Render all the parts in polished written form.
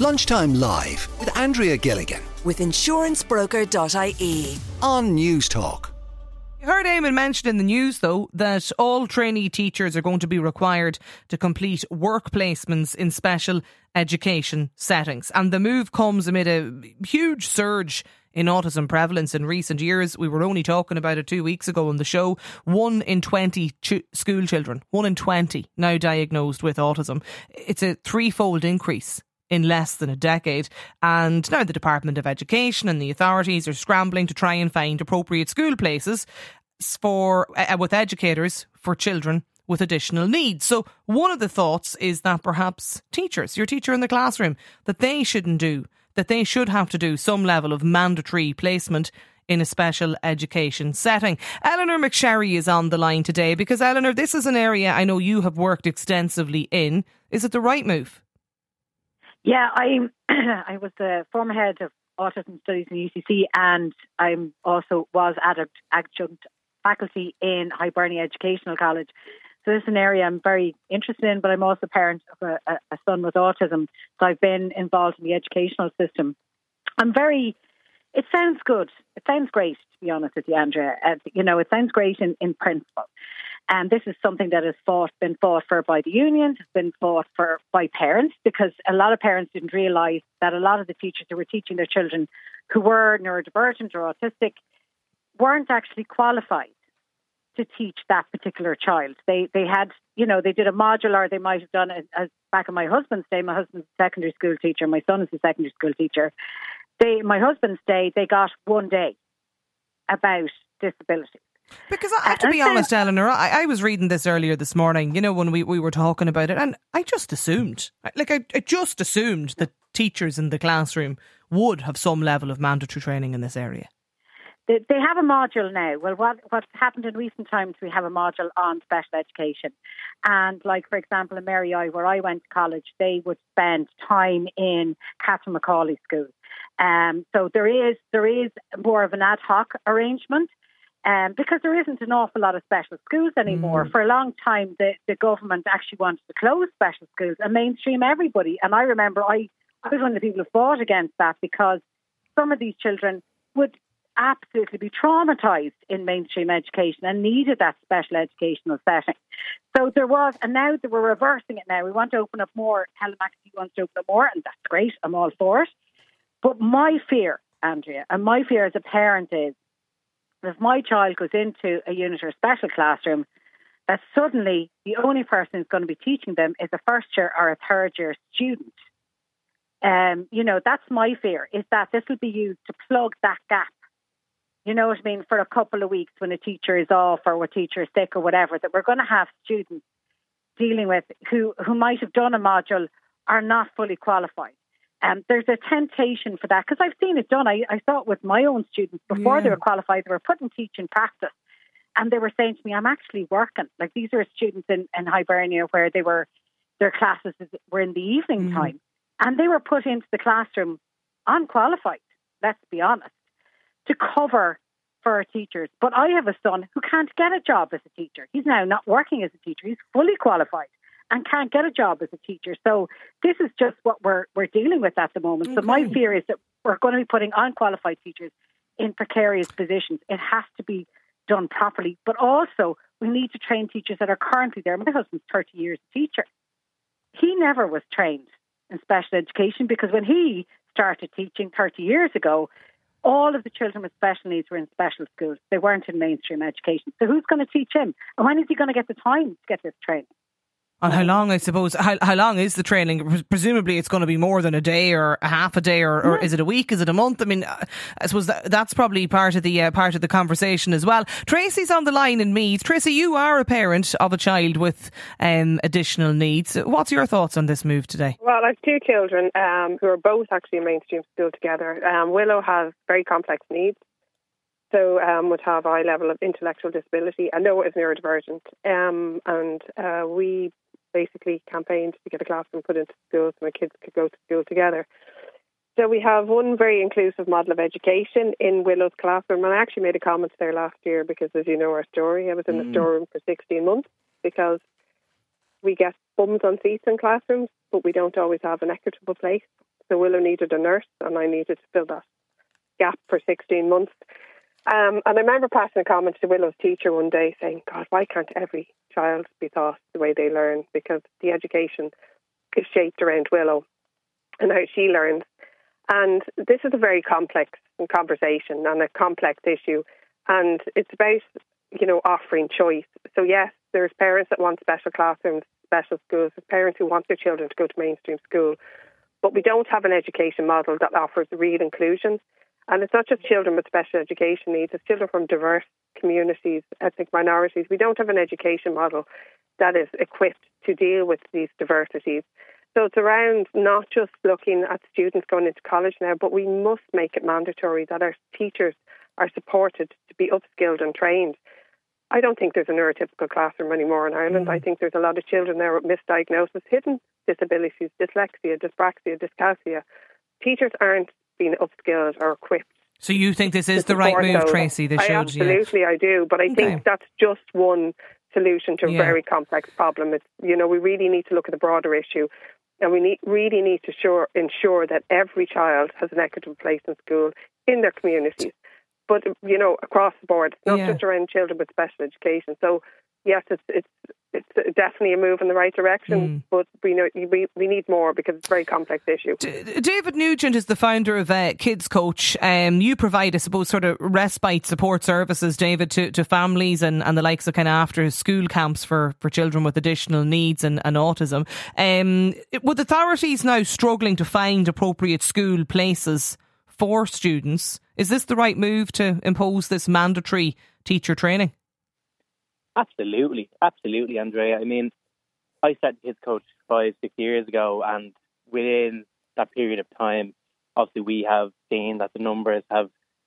Lunchtime Live with Andrea Gilligan with insurancebroker.ie on News Talk. You heard Eamon mention in the news, though, that all trainee teachers are going to be required to complete work placements in special education settings. And the move comes amid a huge surge in autism prevalence in recent years. We were only talking about it 2 weeks ago on the show. 1 in 20 school children, 1 in 20 now diagnosed with autism. It's a threefold increase in less than a decade. And now the Department of Education and the authorities are scrambling to try and find appropriate school places for with educators for children with additional needs. So one of the thoughts is that perhaps teachers, your teacher in the classroom, that they should have to do some level of mandatory placement in a special education setting. Eleanor McSherry is on the line today because, Eleanor, this is an area I know you have worked extensively in. Is it the right move? Yeah, I was the former head of autism studies in UCC, and I also was adjunct faculty in Hibernia Educational College. So this is an area I'm very interested in, but I'm also a parent of a son with autism. So I've been involved in the educational system. It sounds good. It sounds great, to be honest with you, Andrea. It sounds great in principle. And this is something that has been fought for by the union, has been fought for by parents, because a lot of parents didn't realise that a lot of the teachers who were teaching their children who were neurodivergent or autistic weren't actually qualified to teach that particular child. They had, they did a module, or they might have done it as back in my husband's day. My husband's a secondary school teacher. My son is a secondary school teacher. My husband's day, they got 1 day about disability. Because I have to be honest, Eleanor, I was reading this earlier this morning, when we were talking about it, and I just assumed, I just assumed that teachers in the classroom would have some level of mandatory training in this area. They have a module now. Well, what's happened in recent times, we have a module on special education. And for example, in Mary I, where I went to college, they would spend time in Catherine Macaulay School. So there is more of an ad hoc arrangement. Because there isn't an awful lot of special schools anymore. For a long time, the government actually wanted to close special schools and mainstream everybody. And I remember I was one of the people who fought against that, because some of these children would absolutely be traumatised in mainstream education and needed that special educational setting. So there was, and now that we're reversing it now. We want to open up more. Helen McAtee wants to open up more, and that's great. I'm all for it. But my fear, Andrea, and my fear as a parent is, if my child goes into a unit or a special classroom, that suddenly the only person who's going to be teaching them is a first year or a third year student. That's my fear, is that this will be used to plug that gap. You know what I mean? For a couple of weeks when a teacher is off or a teacher is sick or whatever, that we're going to have students dealing with who might have done a module are not fully qualified. There's a temptation for that, because I've seen it done. I saw it with my own students before they were qualified. They were put in teaching practice, and they were saying to me, "I'm actually working." These are students in Hibernia where their classes were in the evening time, and they were put into the classroom unqualified. Let's be honest, to cover for our teachers. But I have a son who can't get a job as a teacher. He's now not working as a teacher. He's fully qualified and can't get a job as a teacher. So this is just what we're dealing with at the moment. Okay. So my fear is that we're going to be putting unqualified teachers in precarious positions. It has to be done properly. But also, we need to train teachers that are currently there. My husband's 30 years a teacher. He never was trained in special education, because when he started teaching 30 years ago, all of the children with special needs were in special schools. They weren't in mainstream education. So who's going to teach him? And when is he going to get the time to get this training? And how long, I suppose, how long is the training? Presumably it's going to be more than a day or a half a day, or is it a week? Is it a month? I mean, I suppose that's probably part of the conversation as well. Tracy's on the line in Meath. Tracy, you are a parent of a child with additional needs. What's your thoughts on this move today? Well, I have two children who are both actually in mainstream school together. Willow has very complex needs. So would have a high level of intellectual disability, and Noah is neurodivergent. We basically campaigned to get a classroom put into schools so my kids could go to school together. So we have one very inclusive model of education in Willow's classroom, and I actually made a comment there last year because, as you know our story, I was in the storeroom for 16 months because we get bums on seats in classrooms, but we don't always have an equitable place. So Willow needed a nurse and I needed to fill that gap for 16 months. And I remember passing a comment to Willow's teacher one day saying, God, why can't every child be taught the way they learn? Because the education is shaped around Willow and how she learns. And this is a very complex conversation and a complex issue. And it's about, offering choice. So yes, there's parents that want special classrooms, special schools. There's parents who want their children to go to mainstream school. But we don't have an education model that offers real inclusion. And it's not just children with special education needs, it's children from diverse communities, ethnic minorities. We don't have an education model that is equipped to deal with these diversities. So it's around not just looking at students going into college now, but we must make it mandatory that our teachers are supported to be upskilled and trained. I don't think there's a neurotypical classroom anymore in Ireland. I think there's a lot of children there with misdiagnosis, hidden disabilities, dyslexia, dyspraxia, dyscalculia. Teachers aren't being upskilled or equipped. So you think this is the right move, Tracy? Absolutely, I do. But I think that's just one solution to a very complex problem. It's, we really need to look at the broader issue. And we really need to ensure that every child has an equitable place in school in their communities. But, across the board, it's not just around children with special education. So, yes, it's definitely a move in the right direction, but we need more because it's a very complex issue. David Nugent is the founder of Kids Coach. You provide, I suppose, sort of respite support services, David, to families and the likes of kind of after school camps for children with additional needs and autism. With authorities now struggling to find appropriate school places for students, is this the right move to impose this mandatory teacher training? Absolutely, Andrea. I mean, I started Kids Coach 5-6 years ago, and within that period of time, obviously we have seen that the numbers have,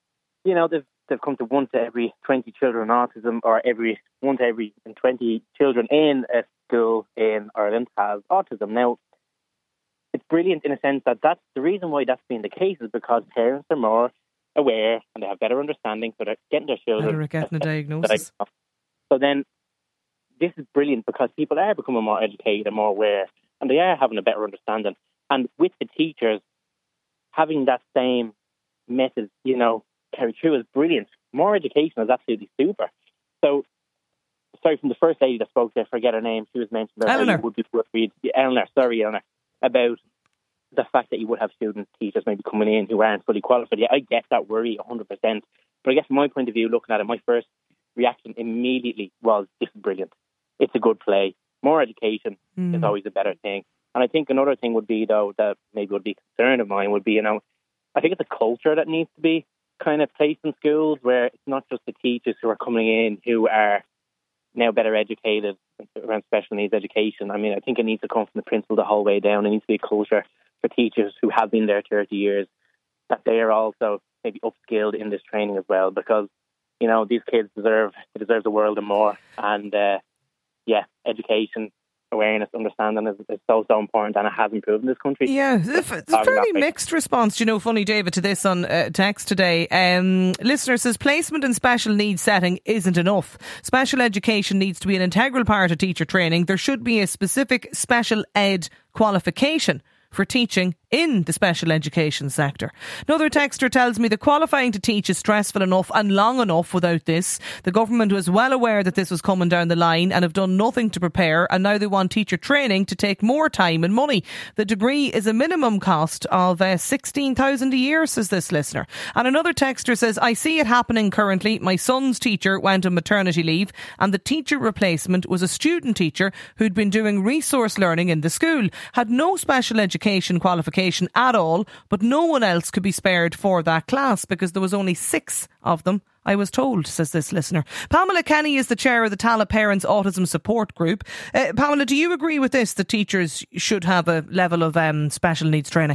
they've come to 1 to every 20 children with autism, or 1 to every 20 children in a school in Ireland has autism. Now, it's brilliant in a sense that that's the reason why that's been the case is because parents are more aware and they have better understanding, so they're getting their children better at getting a diagnosis. So then this is brilliant because people are becoming more educated and more aware and they are having a better understanding. And with the teachers, having that same method, carry through is brilliant. More education is absolutely super. So, sorry, from the first lady that spoke there, I forget her name, she was mentioned Eleanor, about the fact that you would have students, teachers maybe coming in who aren't fully qualified. Yeah, I get that worry 100%. But I guess from my point of view, looking at it, my first reaction immediately was, this is brilliant. It's a good play. More education is always a better thing. And I think another thing would be, though, that maybe would be a concern of mine would be, I think it's a culture that needs to be kind of placed in schools where it's not just the teachers who are coming in who are now better educated around special needs education. I mean, I think it needs to come from the principal the whole way down. It needs to be a culture for teachers who have been there 30 years, that they are also maybe upskilled in this training as well, because, these kids deserve the world and more. And, education, awareness, understanding is so important, and it has improved in this country. Yeah, it's a fairly mixed response, funny, David, to this on text today. Listener says, placement in special needs setting isn't enough. Special education needs to be an integral part of teacher training. There should be a specific special ed qualification for teaching in the special education sector. Another texter tells me that qualifying to teach is stressful enough and long enough without this. The government was well aware that this was coming down the line and have done nothing to prepare, and now they want teacher training to take more time and money. The degree is a minimum cost of $16,000 a year, says this listener. And another texter says, I see it happening currently. My son's teacher went on maternity leave and the teacher replacement was a student teacher who'd been doing resource learning in the school, had no special education qualification at all, but no one else could be spared for that class because there was only 6 of them, I was told, says this listener. Pamela Kenny is the chair of the Tallaght Parents Autism Support Group. Pamela, do you agree with this, that teachers should have a level of special needs training?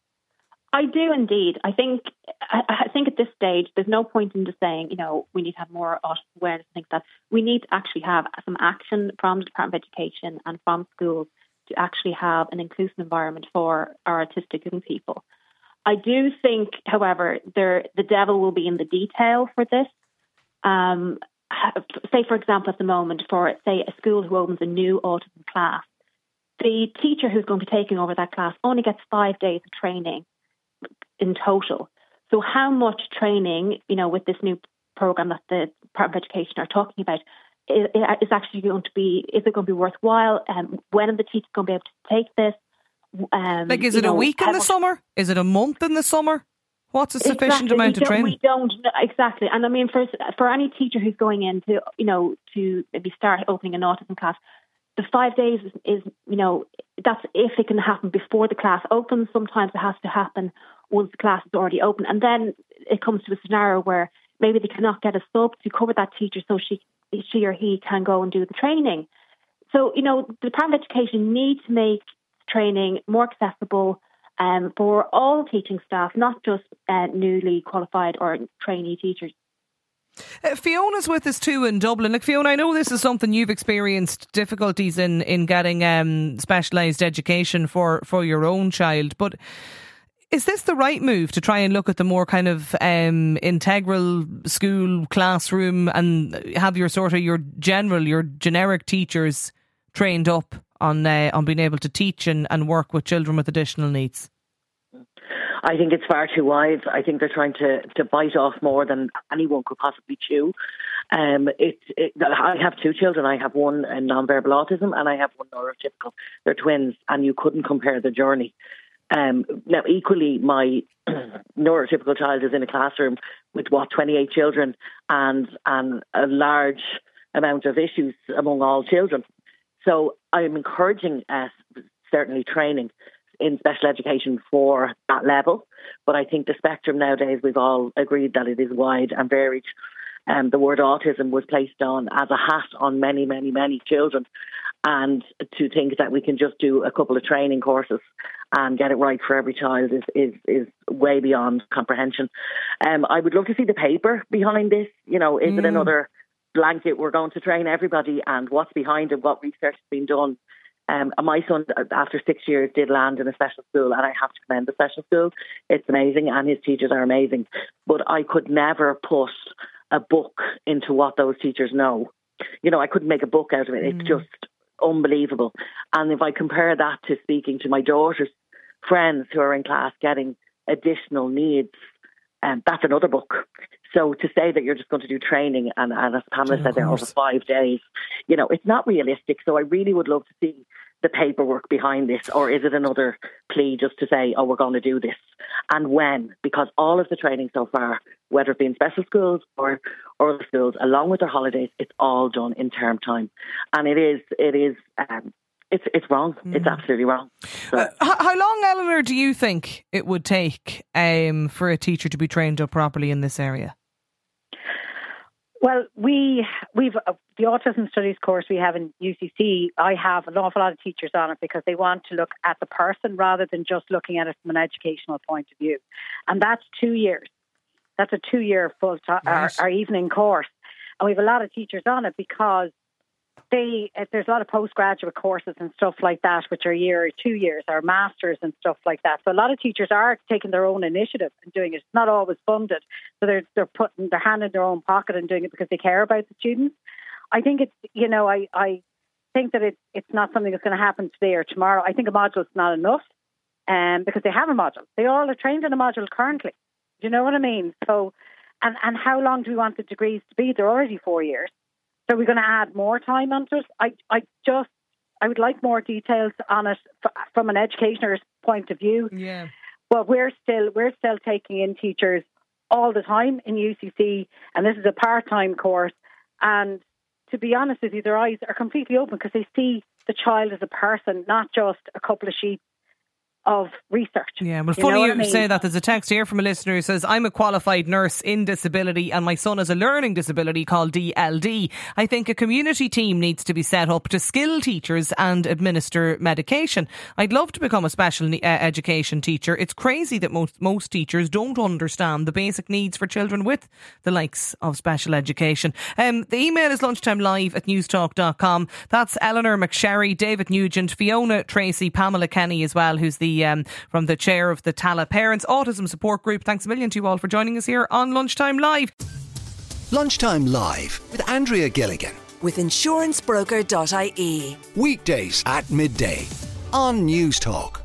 I do indeed. I think at this stage, there's no point in just saying, we need to have more autism awareness and things like that. We need to actually have some action from the Department of Education and from schools to actually have an inclusive environment for our autistic young people. I do think, however, the devil will be in the detail for this. Say, for example, at the moment, for, say, a school who opens a new autism class, the teacher who's going to be taking over that class only gets 5 days of training in total. So how much training, with this new program that the Department of Education are talking about, is actually going to be, is it going to be worthwhile? When are the teachers going to be able to take this? Is it a week in the summer? Is it a month in the summer? What's a sufficient amount of training? We don't know exactly. And I mean, for any teacher who's going in to maybe start opening an autism class, the 5 days is that's if it can happen before the class opens. Sometimes it has to happen once the class is already open. And then it comes to a scenario where maybe they cannot get a sub to cover that teacher so she or he can go and do the training. So, the Department of Education needs to make training more accessible for all teaching staff, not just newly qualified or trainee teachers. Fiona's with us too in Dublin. Fiona, I know this is something you've experienced difficulties in getting specialised education for your own child, but is this the right move to try and look at the more kind of integral school classroom and have your generic teachers trained up on being able to teach and work with children with additional needs? I think it's far too wide. I think they're trying to bite off more than anyone could possibly chew. I have two children. I have one in nonverbal autism and I have one neurotypical. They're twins, and you couldn't compare the journey. Now, equally, my neurotypical child is in a classroom with 28 children and a large amount of issues among all children. So I'm encouraging certainly training in special education for that level. But I think the spectrum nowadays, we've all agreed that it is wide and varied. The word autism was placed on as a hat on many, many, many children. And to think that we can just do a couple of training courses and get it right for every child is way beyond comprehension. I would love to see the paper behind this. Is it another blanket, we're going to train everybody, and what's behind it, what research has been done? My son, after 6 years, did land in a special school, and I have to commend the special school. It's amazing, and his teachers are amazing. But I could never put a book into what those teachers know. I couldn't make a book out of it. It's just unbelievable. And if I compare that to speaking to my daughter's friends who are in class getting additional needs, that's another book. So to say that you're just going to do training and as Pamela said there, over 5 days, it's not realistic. So I really would love to see the paperwork behind this, or is it another plea just to say, we're going to do this? And when? Because all of the training so far, whether it be in special schools or other schools, along with their holidays, it's all done in term time. And it's wrong. It's absolutely wrong. So. How long, Eleanor, do you think it would take for a teacher to be trained up properly in this area? Well, we've the autism studies course we have in UCC. I have an awful lot of teachers on it because they want to look at the person rather than just looking at it from an educational point of view, and that's 2 years. That's a 2-year full our evening course, and we have a lot of teachers on it because there's a lot of postgraduate courses and stuff like that, which are 2 years, or masters and stuff like that. So a lot of teachers are taking their own initiative and doing it. It's not always funded. So they're putting their hand in their own pocket and doing it because they care about the students. I think it's, I think that it's not something that's going to happen today or tomorrow. I think a module is not enough because they have a module. They all are trained in a module currently. Do you know what I mean? So, and how long do we want the degrees to be? They're already 4 years. So we're going to add more time onto it. I would like more details on it from an educator's point of view. Yeah. But we're still taking in teachers all the time in UCC, and this is a part-time course. And to be honest with you, their eyes are completely open because they see the child as a person, not just a couple of sheets of research. Yeah, well, funny you say that. There's a text here from a listener who says, I'm a qualified nurse in disability and my son has a learning disability called DLD. I think a community team needs to be set up to skill teachers and administer medication. I'd love to become a special education teacher. It's crazy that most teachers don't understand the basic needs for children with the likes of special education. The email is lunchtimelive@newstalk.com. That's Eleanor McSherry, David Nugent, Fiona Tracy, Pamela Kenny as well, who's from the chair of the Tala Parents Autism Support Group. Thanks a million to you all for joining us here on Lunchtime Live. Lunchtime Live with Andrea Gilligan. With insurancebroker.ie. Weekdays at midday. on News Talk.